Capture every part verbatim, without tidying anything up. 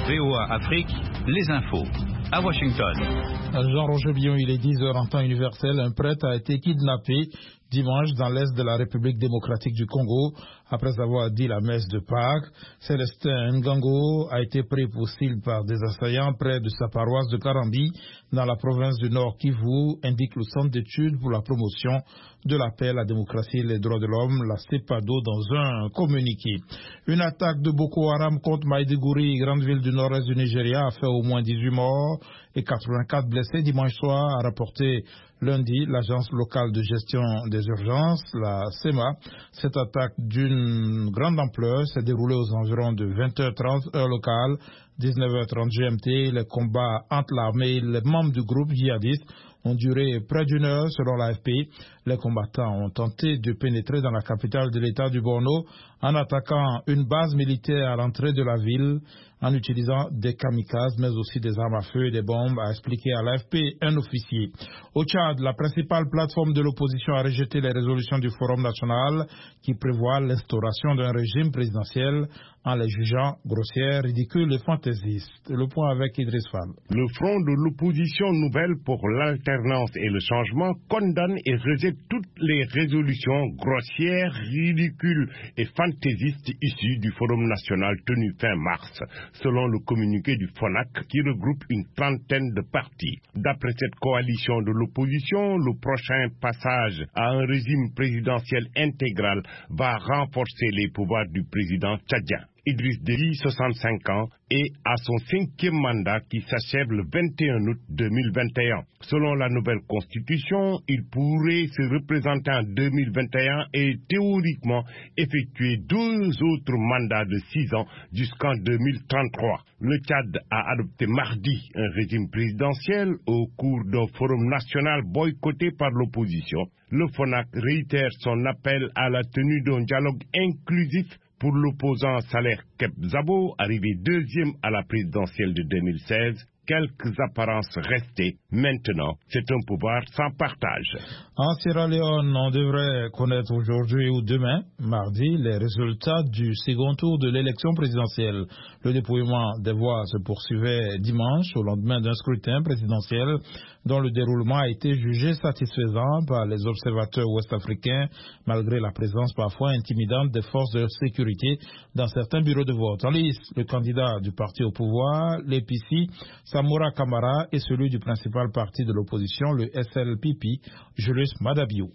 V O A Afrique, les infos. À Washington. Jean-Roger Billon, il est dix heures en temps universel. Un prêtre a été kidnappé dimanche dans l'est de la République démocratique du Congo après avoir dit la messe de Pâques. Célestin Ngango a été pris pour cible par des assaillants près de sa paroisse de Karambi dans la province du Nord Kivu, indique le Centre d'études pour la promotion de la paix, la démocratie et les droits de l'homme, la CEPADO, dans un communiqué. Une attaque de Boko Haram contre Maïdougouri, grande ville du nord-est du Nigeria, a fait au moins dix-huit morts et quatre-vingt-quatre blessés dimanche soir, a rapporté lundi l'agence locale de gestion des urgences, la C E M A. Cette attaque d'une grande ampleur s'est déroulée aux environs de vingt heures trente heure locale, dix-neuf heures trente G M T. Les combats entre l'armée et les membres du groupe djihadiste ont duré près d'une heure selon l'A F P. Les combattants ont tenté de pénétrer dans la capitale de l'État du Borno en attaquant une base militaire à l'entrée de la ville en utilisant des kamikazes mais aussi des armes à feu et des bombes, a expliqué à l'A F P un officier. Au Tchad, la principale plateforme de l'opposition a rejeté les résolutions du Forum national qui prévoit l'instauration d'un régime présidentiel en les jugeant grossières, ridicules et fantaisistes. Le point avec Idriss Fall. Le Front de l'opposition nouvelle pour l'alternance et le changement condamne et rejette toutes les résolutions grossières, ridicules et fantaisistes issues du Forum national tenu fin mars, selon le communiqué du FONAC qui regroupe une trentaine de partis. D'après cette coalition de l'opposition, le prochain passage à un régime présidentiel intégral va renforcer les pouvoirs du président tchadien. Idriss Déby, soixante-cinq ans, est à son cinquième mandat qui s'achève le vingt et un août deux mille vingt et un. Selon la nouvelle constitution, il pourrait se représenter en deux mille vingt et un et théoriquement effectuer deux autres mandats de six ans jusqu'en deux mille trente-trois. Le Tchad a adopté mardi un régime présidentiel au cours d'un forum national boycotté par l'opposition. Le FONAC réitère son appel à la tenue d'un dialogue inclusif pour l'opposant Saleh Kebzabo, arrivé deuxième à la présidentielle de deux mille seize. Quelques apparences restées. Maintenant, c'est un pouvoir sans partage. En Sierra Leone, on devrait connaître aujourd'hui ou demain, mardi, les résultats du second tour de l'élection présidentielle. Le dépouillement des voix se poursuivait dimanche au lendemain d'un scrutin présidentiel dont le déroulement a été jugé satisfaisant par les observateurs ouest-africains, malgré la présence parfois intimidante des forces de sécurité dans certains bureaux de vote. En lice, le candidat du parti au pouvoir, l'A P C, Samora Kamara, et celui du principal parti de l'opposition, le S L P P, Julius Madabio.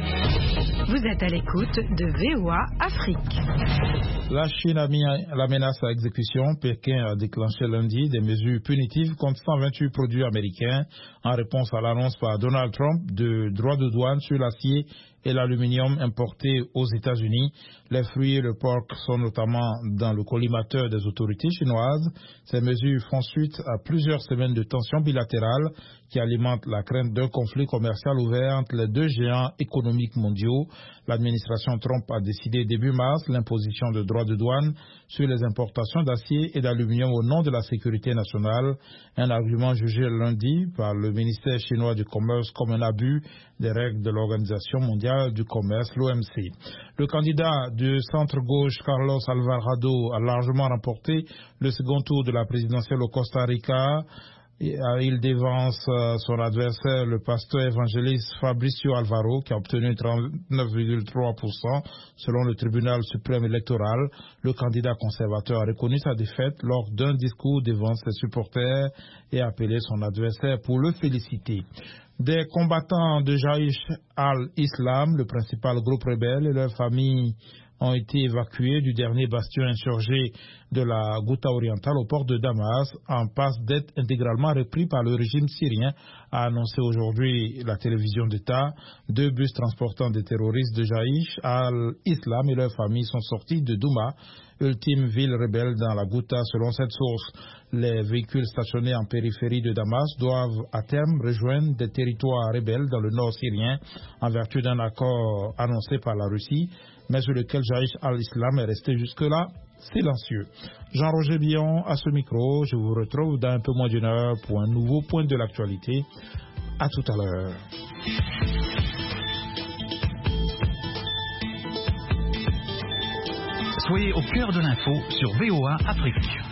Vous êtes à l'écoute de V O A Afrique. La Chine a mis la menace à exécution. Pékin a déclenché lundi des mesures punitives contre cent vingt-huit produits américains en réponse à l'annonce par Donald Trump de droits de douane sur l'acier et l'aluminium importés aux États-Unis. Les fruits et le porc sont notamment dans le collimateur des autorités chinoises. Ces mesures font suite à plusieurs semaines de tensions bilatérales qui alimentent la crainte d'un conflit commercial ouvert entre les deux géants économiques mondiaux. L'administration Trump a décidé début mars l'imposition de droits de douane sur les importations d'acier et d'aluminium au nom de la sécurité nationale, un argument jugé lundi par le ministère chinois du Commerce comme un abus des règles de l'Organisation mondiale du commerce, l'O M C. Le candidat du centre-gauche, Carlos Alvarado, a largement remporté le second tour de la présidentielle au Costa Rica. Il dévance son adversaire, le pasteur évangéliste Fabricio Alvaro, qui a obtenu trente-neuf virgule trois pour cent selon le tribunal suprême électoral. Le candidat conservateur a reconnu sa défaite lors d'un discours devant ses supporters et a appelé son adversaire pour le féliciter. Des combattants de Jaïch al-Islam, le principal groupe rebelle, et leurs familles ont été évacués du dernier bastion insurgé de la Ghouta orientale au port de Damas, en passe d'être intégralement repris par le régime syrien, a annoncé aujourd'hui la télévision d'État. Deux bus transportant des terroristes de Jaïch al-Islam et leurs familles sont sortis de Douma, ultime ville rebelle dans la Ghouta selon cette source. Les véhicules stationnés en périphérie de Damas doivent à terme rejoindre des territoires rebelles dans le nord syrien en vertu d'un accord annoncé par la Russie, mais sur lequel Jaïch al-Islam est resté jusque-là silencieux. Jean-Roger Billon à ce micro. Je vous retrouve dans un peu moins d'une heure pour un nouveau point de l'actualité. À tout à l'heure. Soyez au cœur de l'info sur V O A Afrique.